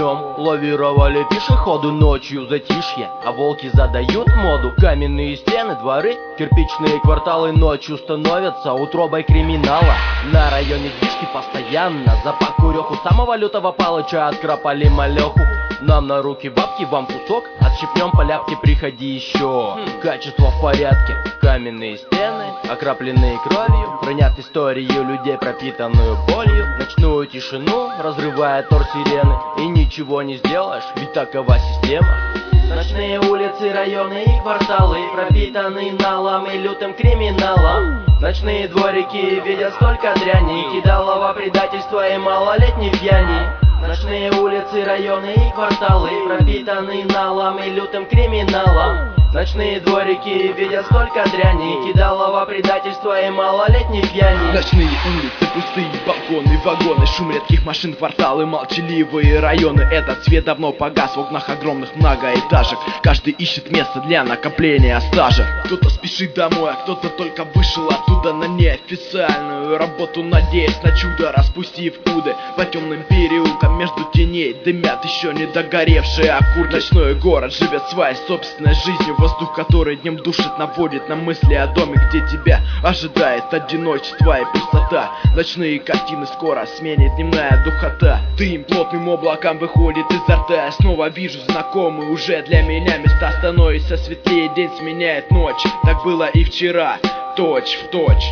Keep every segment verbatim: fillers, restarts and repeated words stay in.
днем лавировали пешеходы, ночью затишье, а волки задают моду. Каменные стены, дворы, кирпичные кварталы ночью становятся утробой криминала. На районе движки постоянно запах куреху, самого лютого палыча откропали малеху. Нам на руки бабки, вам кусок, отщипнем поляпки, приходи еще. Качество в порядке, каменные стены, окрапленные кровью, хранят историю людей, пропитанную болью. Ночную тишину разрывает ор сирены, и ничего не сделаешь, ведь такова система. Ночные улицы, районы и кварталы пропитаны налом и лютым криминалом. Ночные дворики видят столько дряни, кидалово предательство и малолетней пьяни. Ночные улицы, районы и кварталы пропитаны налом и лютым криминалом. Ночные дворики видят столько дряни, кидалово предательство и малолетней пьяни. Ночные улицы, пустые балконы, вагоны, шум редких машин, кварталы, молчаливые районы. Этот свет давно погас в окнах огромных многоэтажек. Каждый ищет место для накопления стажа. Кто-то спешит домой, а кто-то только вышел оттуда на неофициальную работу, надеясь на чудо, распустив уды. По темным переулкам между теней дымят еще не догоревшие окурки. Ночной город живет своей собственной жизнью, воздух, который днем душит, наводит на мысли о доме, где тебя ожидает одиночество и пустота. Ночные картины скоро сменит дневная духота. Дым плотным облаком выходит изо рта. Я снова вижу знакомые уже для меня места. Становится светлее, день сменяет ночь. Так было и вчера, точь в точь.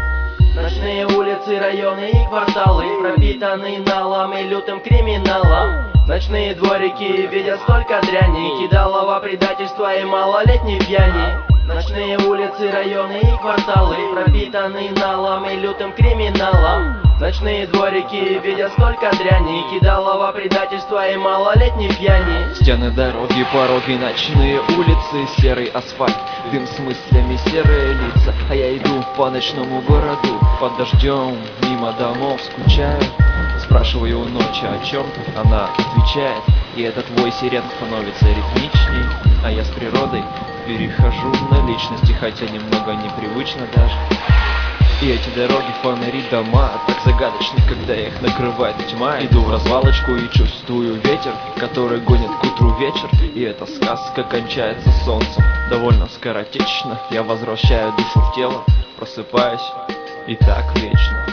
Ночные улицы, районы и кварталы пропитаны налом и лютым криминалом. Ночные дворики видят столько дряни, кидалово предательство и малолетней пьяни. Ночные улицы, районы и кварталы пропитаны налом и лютым криминалом. Ночные дворики видят столько дряни, кидалово предательство и малолетней пьяни. Стены, дороги, пороги, ночные улицы, серый асфальт, дым с мыслями, серые лица. А я иду по ночному городу, под дождем, мимо домов скучаю. Спрашиваю у ночи о чем-то, она отвечает, и этот вой сирен становится ритмичней. А я с природой перехожу на личности, хотя немного непривычно даже. И эти дороги, фонари, дома так загадочны, когда их накрывает тьма. Иду в развалочку и чувствую ветер, который гонит к утру вечер. И эта сказка кончается солнцем довольно скоротечно. Я возвращаю душу в тело, просыпаюсь, и так вечно.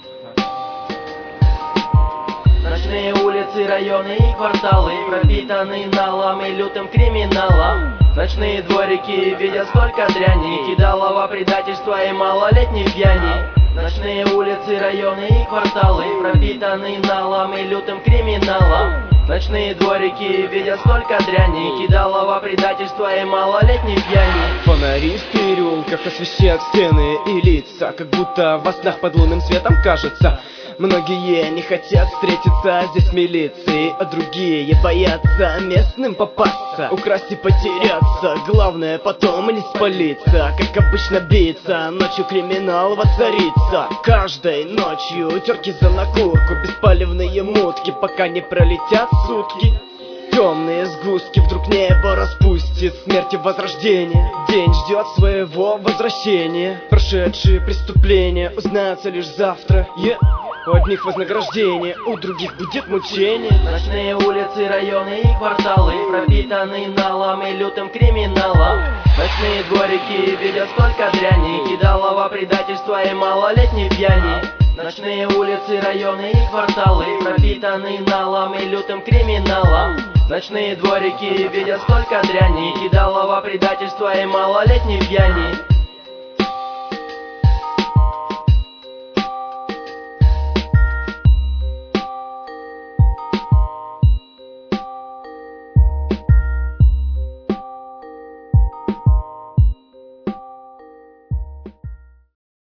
Ночные улицы, районы и кварталы пропитаны налом и лютым криминалом. Ночные дворики видят столько дряни, кидалово предательство и малолетней пьяни. Ночные улицы, районы и кварталы пропитаны налом и лютым криминалом. Ночные дворики видят столько дряни, кидалово предательство и малолетней пьяни. Фонари в переулках освещают стены и лица, как будто во снах под лунным светом кажется. Многие не хотят встретиться здесь с милицией, а другие боятся местным попасться, украсть и потеряться. Главное потом не спалиться, как обычно биться, ночью криминал воцарится. Каждой ночью терки за накурку, беспалевные мутки, пока не пролетят сутки. Темные сгустки, вдруг небо распустит смерть и возрождение. День ждет своего возвращения. Прошедшие преступления узнаются лишь завтра. yeah. У одних вознаграждение, у других будет мучение. Ночные улицы, районы и кварталы пропитаны налом и лютым криминалом. Ночные дворики видят столько дряни, кидалово предательство и малолетней пьяни. Ночные улицы, районы и кварталы пропитаны налом и лютым криминалом. Ночные дворики видят столько дряни, кидалово предательство и малолетней пьяни.